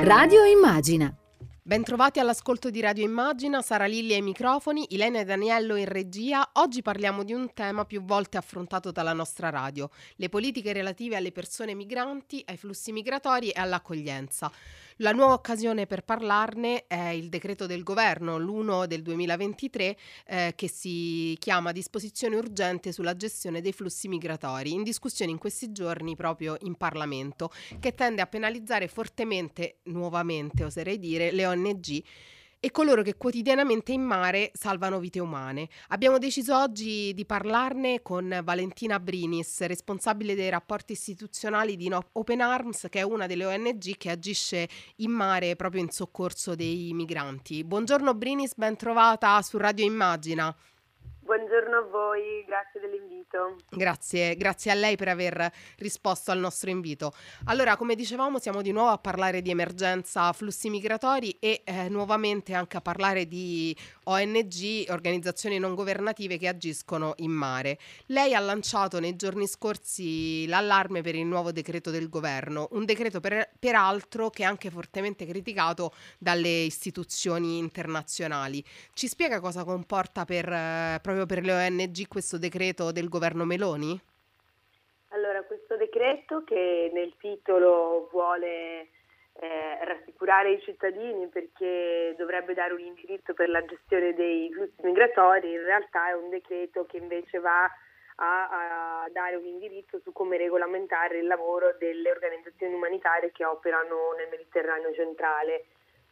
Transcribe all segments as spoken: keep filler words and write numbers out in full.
Radio Immagina. Bentrovati all'ascolto di Radio Immagina, Sara Lilli ai microfoni, Ilenia e Daniello in regia. Oggi parliamo di un tema più volte affrontato dalla nostra radio, le politiche relative alle persone migranti, ai flussi migratori e all'accoglienza. La nuova occasione per parlarne è il decreto del governo, l'uno del duemilaventitré, eh, che si chiama Disposizione urgente sulla gestione dei flussi migratori, in discussione in questi giorni proprio in Parlamento, che tende a penalizzare fortemente, nuovamente oserei dire, le O N G e coloro che quotidianamente in mare salvano vite umane. Abbiamo deciso oggi di parlarne con Valentina Brinis, responsabile dei rapporti istituzionali di Open Arms, che è una delle O N G che agisce in mare proprio in soccorso dei migranti. Buongiorno Brinis, ben trovata su Radio Immagina. Buongiorno a voi, grazie dell'invito. Grazie, grazie a lei per aver risposto al nostro invito. Allora, come dicevamo, siamo di nuovo a parlare di emergenza flussi migratori e eh, nuovamente anche a parlare di O N G, organizzazioni non governative che agiscono in mare. Lei ha lanciato nei giorni scorsi l'allarme per il nuovo decreto del governo, un decreto per, peraltro che è anche fortemente criticato dalle istituzioni internazionali. Ci spiega cosa comporta per eh, proprio per le O N G questo decreto del governo Meloni? Allora, questo decreto che nel titolo vuole eh, rassicurare i cittadini perché dovrebbe dare un indirizzo per la gestione dei flussi migratori, in realtà è un decreto che invece va a, a dare un indirizzo su come regolamentare il lavoro delle organizzazioni umanitarie che operano nel Mediterraneo centrale.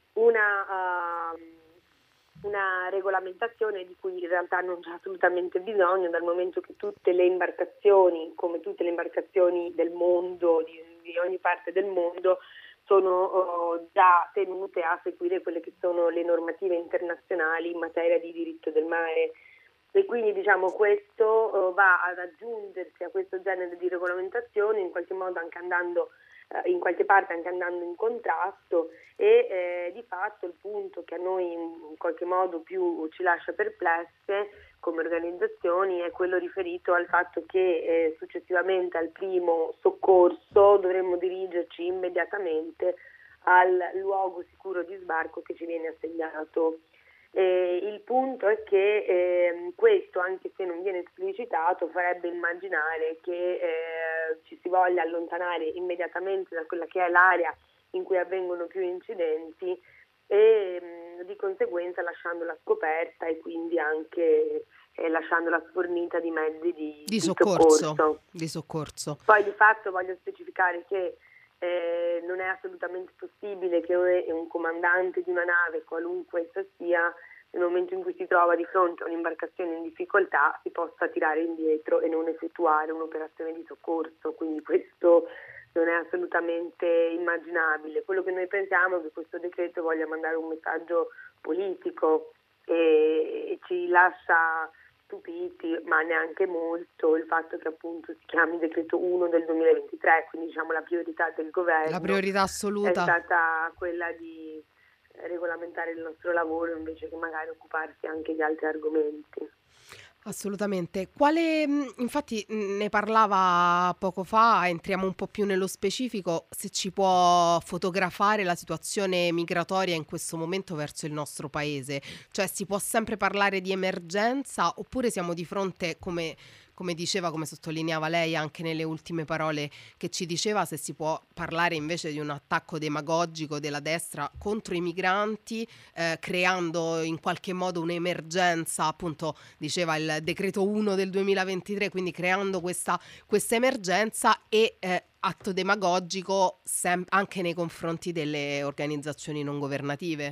Una uh, una regolamentazione di cui in realtà non c'è assolutamente bisogno, dal momento che tutte le imbarcazioni, come tutte le imbarcazioni del mondo, di, di ogni parte del mondo, sono oh, già tenute a seguire quelle che sono le normative internazionali in materia di diritto del mare. E quindi diciamo questo oh, va ad aggiungersi a questo genere di regolamentazione, in qualche modo anche andando in qualche parte anche andando in contrasto e eh, di fatto il punto che a noi in qualche modo più ci lascia perplesse come organizzazioni è quello riferito al fatto che eh, successivamente al primo soccorso dovremmo dirigerci immediatamente al luogo sicuro di sbarco che ci viene assegnato. Eh, il punto è che eh, questo, anche se non viene esplicitato, farebbe immaginare che eh, ci si voglia allontanare immediatamente da quella che è l'area in cui avvengono più incidenti e mh, di conseguenza lasciandola scoperta e quindi anche eh, lasciandola sfornita di mezzi di, Di di soccorso, soccorso. di soccorso. Poi di fatto voglio specificare che Eh, non è assolutamente possibile che un comandante di una nave, qualunque essa sia, nel momento in cui si trova di fronte a un'imbarcazione in difficoltà, si possa tirare indietro e non effettuare un'operazione di soccorso. Quindi questo non è assolutamente immaginabile. Quello che noi pensiamo è che questo decreto voglia mandare un messaggio politico e, e ci lascia stupiti, ma neanche molto, il fatto che appunto si chiami decreto uno del duemilaventitré, quindi diciamo la priorità del governo La priorità assoluta è stata quella di regolamentare il nostro lavoro invece che magari occuparsi anche di altri argomenti. Assolutamente. Quale, infatti ne parlava poco fa, entriamo un po' più nello specifico, se ci può fotografare la situazione migratoria in questo momento verso il nostro paese, cioè si può sempre parlare di emergenza oppure siamo di fronte, come, come diceva, come sottolineava lei anche nelle ultime parole che ci diceva, se si può parlare invece di un attacco demagogico della destra contro i migranti, eh, creando in qualche modo un'emergenza, appunto diceva il decreto uno del duemilaventitré, quindi creando questa, questa emergenza e eh, atto demagogico sem- anche nei confronti delle organizzazioni non governative.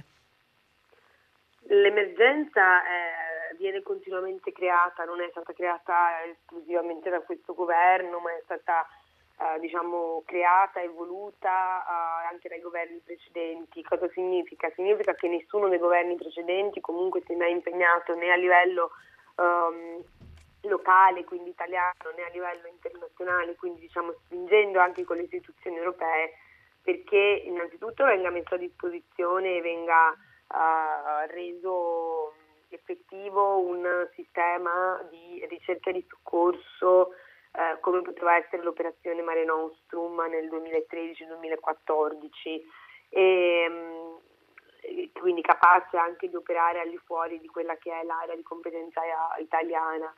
L'emergenza eh, viene continuamente creata, non è stata creata esclusivamente da questo governo, ma è stata eh, diciamo creata e voluta eh, anche dai governi precedenti. Cosa significa? Significa che nessuno dei governi precedenti comunque si è mai impegnato né a livello um, locale, quindi italiano, né a livello internazionale, quindi diciamo spingendo anche con le istituzioni europee perché innanzitutto venga messo a disposizione e venga uh, reso effettivo un sistema di ricerca e di soccorso uh, come poteva essere l'operazione Mare Nostrum nel duemilatredici duemilaquattordici e mh, quindi capace anche di operare al di fuori di quella che è l'area di competenza italiana,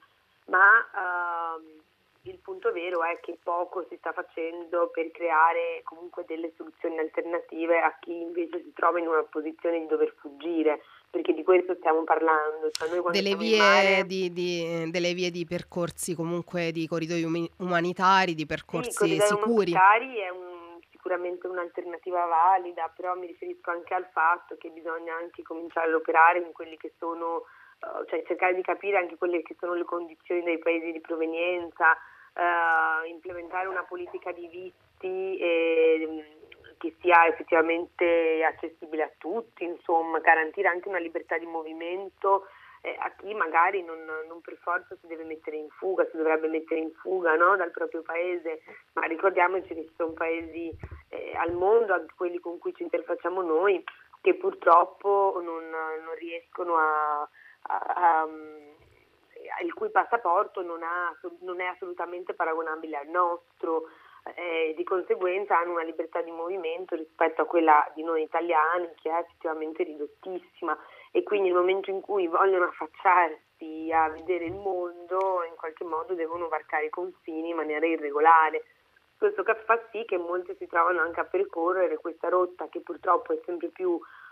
ma ehm, il punto vero è che poco si sta facendo per creare comunque delle soluzioni alternative a chi invece si trova in una posizione di dover fuggire, perché di questo stiamo parlando. Cioè noi quando Delle siamo in vie mare, di, di- delle vie di percorsi, comunque di corridoi umi- umanitari, di sì, i percorsi corridoi sicuri. umanitari è un- sicuramente un'alternativa valida, però mi riferisco anche al fatto che bisogna anche cominciare ad operare in quelli che sono, eh, cioè cercare di capire anche quelle che sono le condizioni dei paesi di provenienza, eh, implementare una politica di visti e, che sia effettivamente accessibile a tutti, insomma, garantire anche una libertà di movimento eh, a chi magari non, non per forza si deve mettere in fuga, si dovrebbe mettere in fuga, no, dal proprio paese, ma ricordiamoci che ci sono paesi eh, al mondo, anche quelli con cui ci interfacciamo noi, che purtroppo non, non riescono a, a, a il cui passaporto non, ha, non è assolutamente paragonabile al nostro, eh, di conseguenza hanno una libertà di movimento rispetto a quella di noi italiani che è effettivamente ridottissima, e quindi nel momento in cui vogliono affacciarsi a vedere il mondo in qualche modo devono varcare i confini in maniera irregolare. Questo fa sì che molti si trovano anche a percorrere questa rotta che purtroppo è sempre più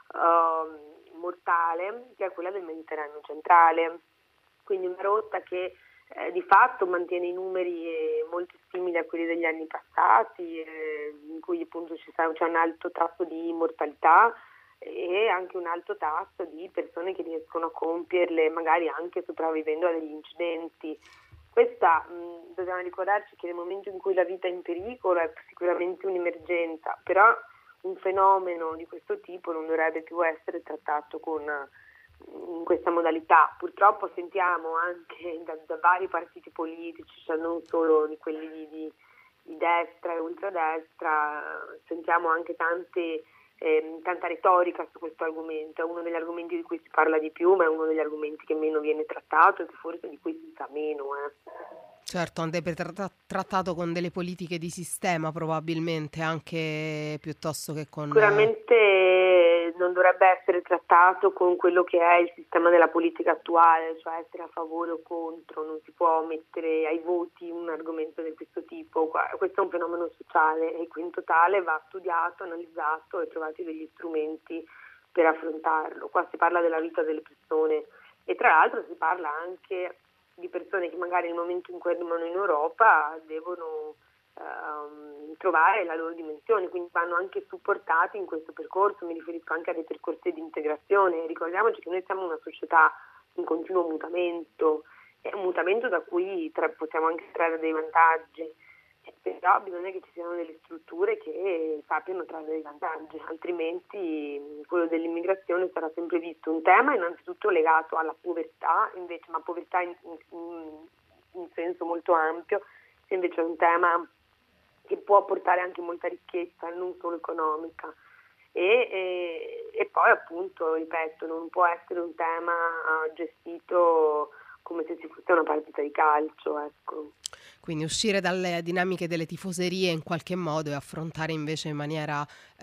uh, mortale, che è quella del Mediterraneo centrale. Quindi una rotta che eh, di fatto mantiene i numeri eh, molto simili a quelli degli anni passati, eh, in cui appunto ci sa, c'è un alto tasso di mortalità e anche un alto tasso di persone che riescono a compierle, magari anche sopravvivendo a degli incidenti. Questa mh, dobbiamo ricordarci che nel momento in cui la vita è in pericolo è sicuramente un'emergenza, però un fenomeno di questo tipo non dovrebbe più essere trattato con in questa modalità. Purtroppo sentiamo anche da, da vari partiti politici, cioè non solo di quelli di, di, di destra e ultradestra, sentiamo anche tante, eh, tanta retorica su questo argomento. È uno degli argomenti di cui si parla di più, ma è uno degli argomenti che meno viene trattato e che forse di cui si sa meno. Eh. Certo, andrebbe tra- trattato con delle politiche di sistema probabilmente, anche piuttosto che con... eh, Sicuramente non dovrebbe essere trattato con quello che è il sistema della politica attuale, cioè essere a favore o contro, non si può mettere ai voti un argomento di questo tipo. Questo è un fenomeno sociale e in totale va studiato, analizzato e trovati degli strumenti per affrontarlo. Qua si parla della vita delle persone e tra l'altro si parla anche di persone che magari nel momento in cui arrivano in Europa devono ehm, trovare la loro dimensione, quindi vanno anche supportati in questo percorso. Mi riferisco anche a dei percorsi di integrazione. Ricordiamoci che noi siamo una società in continuo mutamento, è un mutamento da cui tra, possiamo anche trarre dei vantaggi, però bisogna che ci siano delle strutture che sappiano trarre dei vantaggi, altrimenti quello dell'immigrazione sarà sempre visto un tema innanzitutto legato alla povertà, invece, ma povertà in, in, in senso molto ampio, se invece è un tema che può portare anche molta ricchezza, non solo economica. E, e, e poi appunto, ripeto, non può essere un tema gestito come se ci fosse una partita di calcio, ecco. Quindi uscire dalle dinamiche delle tifoserie in qualche modo e affrontare invece in maniera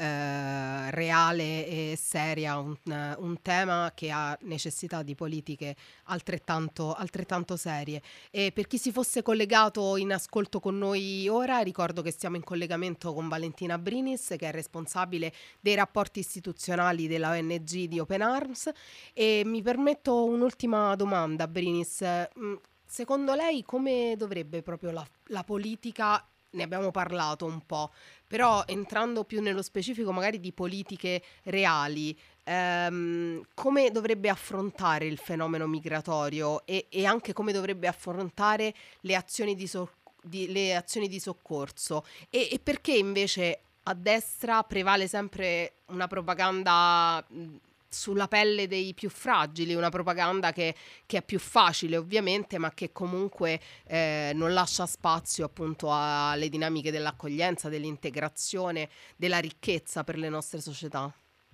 eh, reale e seria un, un tema che ha necessità di politiche altrettanto, altrettanto serie. E per chi si fosse collegato in ascolto con noi ora, ricordo che stiamo in collegamento con Valentina Brinis, che è responsabile dei rapporti istituzionali della O N G di Open Arms. E mi permetto un'ultima domanda, Brinis. Mm, Secondo lei come dovrebbe proprio la, la politica, ne abbiamo parlato un po', però entrando più nello specifico magari di politiche reali, ehm, come dovrebbe affrontare il fenomeno migratorio e, e anche come dovrebbe affrontare le azioni di, so- di- le azioni di soccorso? E, e perché invece a destra prevale sempre una propaganda mh, sulla pelle dei più fragili, una propaganda che, che è più facile ovviamente, ma che comunque eh, non lascia spazio appunto alle dinamiche dell'accoglienza, dell'integrazione, della ricchezza per le nostre società?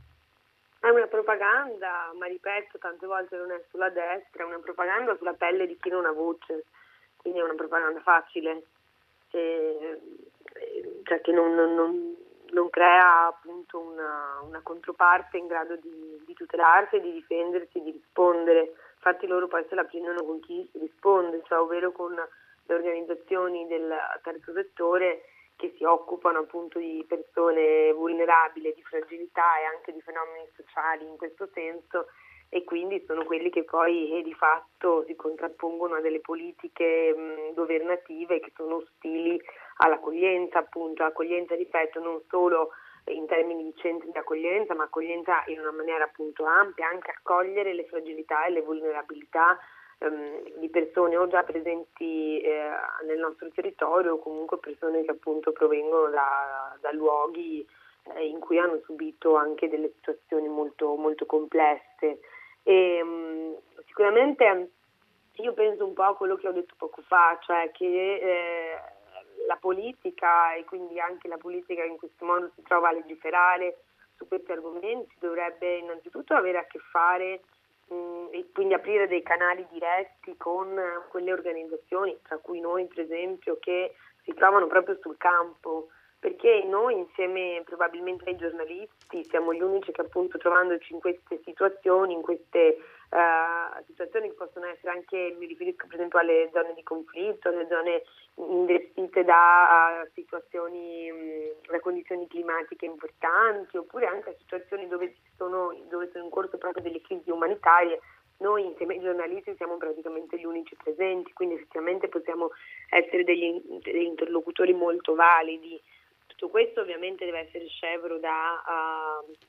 È una propaganda, ma ripeto, tante volte non è sulla destra, è una propaganda sulla pelle di chi non ha voce, quindi è una propaganda facile, eh, cioè che non, non, non, non crea appunto una, una controparte in grado di, di tutelarsi, di difendersi, di rispondere. Infatti loro poi se la prendono con chi si risponde, cioè ovvero con le organizzazioni del terzo settore che si occupano appunto di persone vulnerabili, di fragilità e anche di fenomeni sociali in questo senso, e quindi sono quelli che poi eh, di fatto si contrappongono a delle politiche mh, governative che sono ostili all'accoglienza, appunto accoglienza, ripeto, non solo in termini di centri di accoglienza, ma accoglienza in una maniera appunto ampia, anche accogliere le fragilità e le vulnerabilità ehm, di persone o già presenti eh, nel nostro territorio, o comunque persone che appunto provengono da, da luoghi eh, in cui hanno subito anche delle situazioni molto, molto complesse. E, mh, sicuramente io penso un po' a quello che ho detto poco fa, cioè che eh, la politica, e quindi anche la politica in questo modo si trova a legiferare su questi argomenti, dovrebbe innanzitutto avere a che fare mh, e quindi aprire dei canali diretti con quelle organizzazioni, tra cui noi per esempio, che si trovano proprio sul campo, perché noi insieme probabilmente ai giornalisti siamo gli unici che appunto trovandoci in queste situazioni, in queste uh, situazioni che possono essere anche, mi riferisco per esempio alle zone di conflitto, alle zone investite da uh, situazioni, mh, da condizioni climatiche importanti, oppure anche a situazioni dove ci sono, dove sono in corso proprio delle crisi umanitarie. Noi insieme ai giornalisti siamo praticamente gli unici presenti, quindi effettivamente possiamo essere degli, degli interlocutori molto validi. Tutto questo ovviamente deve essere scevro da, uh,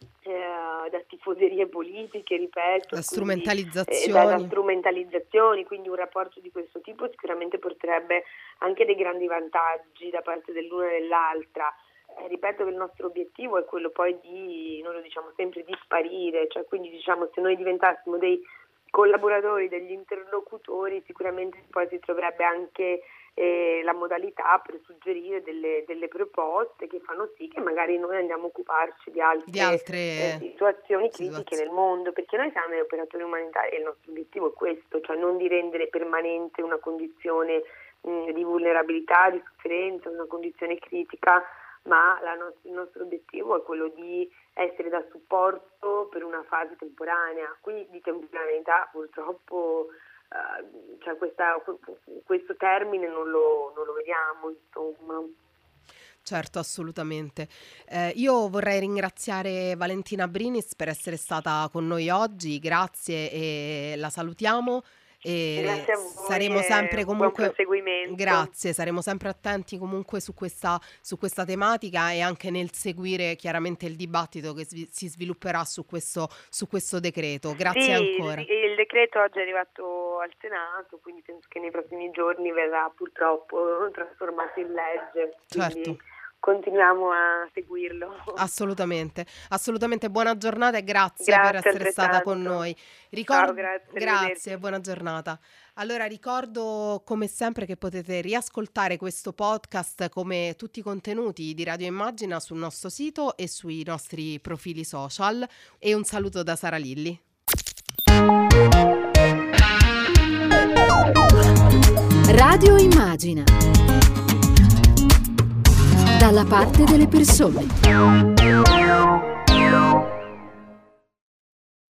eh, da tifoserie politiche, ripeto, da strumentalizzazioni. Quindi, eh, da, da strumentalizzazioni, quindi un rapporto di questo tipo sicuramente porterebbe anche dei grandi vantaggi da parte dell'una e dell'altra. Eh, ripeto che il nostro obiettivo è quello poi di, noi lo diciamo sempre, di sparire, cioè quindi diciamo se noi diventassimo dei collaboratori, degli interlocutori, sicuramente poi si troverebbe anche eh, la modalità per suggerire delle, delle proposte che fanno sì che magari noi andiamo a occuparci di altre, di altre eh, situazioni critiche situazioni. nel mondo, perché noi siamo degli operatori umanitari e il nostro obiettivo è questo, cioè non di rendere permanente una condizione mh, di vulnerabilità, di sofferenza, una condizione critica, ma la no- il nostro obiettivo è quello di essere da supporto per una fase temporanea. Qui di temporaneità purtroppo uh, cioè questa, questo termine non lo, non lo vediamo, insomma. Certo, assolutamente. Eh, io vorrei ringraziare Valentina Brinis per essere stata con noi oggi, grazie e la salutiamo. E grazie a voi, saremo sempre comunque buon proseguimento. Grazie, saremo sempre attenti comunque su questa, su questa tematica e anche nel seguire chiaramente il dibattito che si, si svilupperà su questo, su questo decreto. Grazie sì, ancora. Il, il decreto oggi è arrivato al Senato, quindi penso che nei prossimi giorni verrà purtroppo trasformato in legge. Certo. Continuiamo a seguirlo. Assolutamente, assolutamente. Buona giornata e grazie, grazie per essere stata con noi. Ricord- Ciao, grazie. Grazie, buona giornata. Allora ricordo come sempre che potete riascoltare questo podcast come tutti i contenuti di Radio Immagina sul nostro sito e sui nostri profili social. E un saluto da Sara Lilli. Radio Immagina. Dalla parte delle persone.